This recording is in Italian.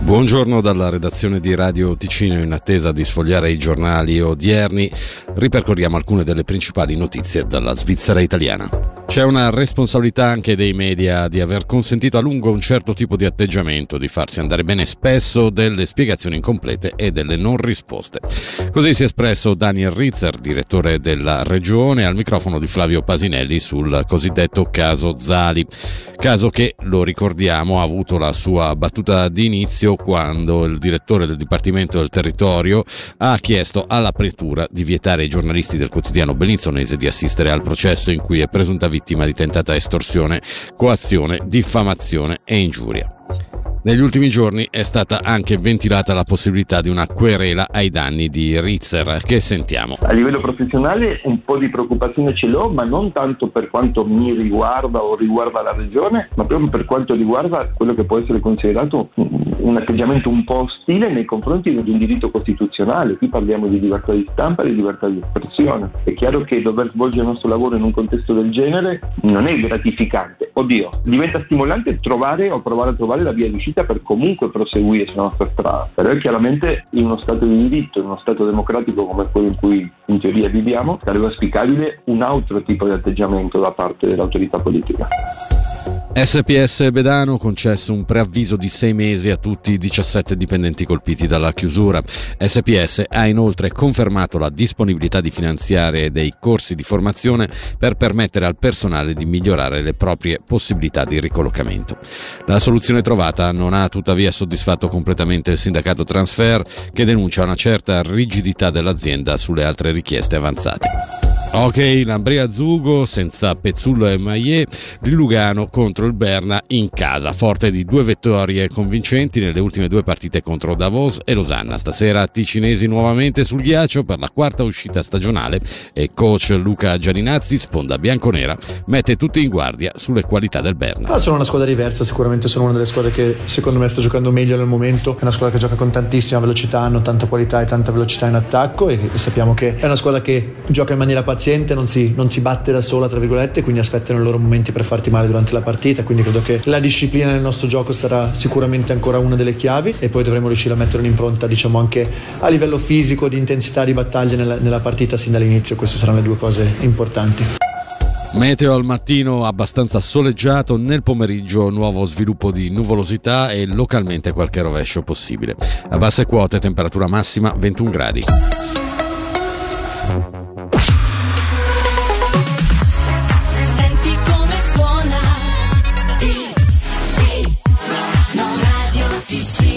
Buongiorno dalla redazione di Radio Ticino. In attesa di sfogliare i giornali odierni, ripercorriamo alcune delle principali notizie dalla Svizzera italiana. C'è una responsabilità anche dei media di aver consentito a lungo un certo tipo di atteggiamento, di farsi andare bene spesso delle spiegazioni incomplete e delle non risposte. Così si è espresso Daniel Ritzer, direttore della regione, al microfono di Flavio Pasinelli sul cosiddetto caso Zali. Caso che, lo ricordiamo, ha avuto la sua battuta di inizio quando il direttore del Dipartimento del Territorio ha chiesto alla Pretura di vietare ai giornalisti del quotidiano bellinzonese di assistere al processo in cui è presunta vittima di tentata estorsione, coazione, diffamazione e ingiuria. Negli ultimi giorni è stata anche ventilata la possibilità di una querela ai danni di Ritzer, che sentiamo. A livello professionale un po' di preoccupazione ce l'ho, ma non tanto per quanto mi riguarda o riguarda la regione, ma proprio per quanto riguarda quello che può essere considerato un atteggiamento un po' ostile nei confronti di un diritto costituzionale. Qui parliamo di libertà di stampa e di libertà di espressione. È chiaro che dover svolgere il nostro lavoro in un contesto del genere non è gratificante. Oddio, diventa stimolante trovare o provare a trovare la via di uscita per comunque proseguire sulla nostra strada. Però è chiaramente in uno Stato di diritto, in uno Stato democratico come quello in cui in teoria viviamo, sarebbe auspicabile un altro tipo di atteggiamento da parte dell'autorità politica. SPS Bedano concesso un preavviso di 6 mesi a tutti i 17 dipendenti colpiti dalla chiusura. SPS ha inoltre confermato la disponibilità di finanziare dei corsi di formazione per permettere al personale di migliorare le proprie possibilità di ricollocamento. La soluzione trovata non ha tuttavia soddisfatto completamente il sindacato Transfer, che denuncia una certa rigidità dell'azienda sulle altre richieste avanzate. Ok, Lambrea Zugo senza Pezzullo e Maillet, il Lugano contro il Berna in casa, forte di 2 vittorie convincenti nelle ultime 2 partite contro Davos e Losanna. Stasera ticinesi nuovamente sul ghiaccio per la 4ª uscita stagionale e coach Luca Gianinazzi, sponda bianconera, mette tutti in guardia sulle qualità del Berna. Sono una squadra diversa, sicuramente sono una delle squadre che secondo me sta giocando meglio nel momento, è una squadra che gioca con tantissima velocità, hanno tanta qualità e tanta velocità in attacco e sappiamo che è una squadra che gioca in maniera paziente, non si batte da sola tra virgolette, quindi aspettano i loro momenti per farti male durante la partita, quindi credo che la disciplina nel nostro gioco sarà sicuramente ancora una delle chiavi e poi dovremo riuscire a mettere un'impronta, diciamo, anche a livello fisico, di intensità di battaglia nella partita sin dall'inizio. Queste saranno le 2 cose importanti. Meteo al mattino abbastanza soleggiato, nel pomeriggio nuovo sviluppo di nuvolosità e localmente qualche rovescio possibile. A basse quote temperatura massima 21 gradi. Senti come suona Radio Ticino.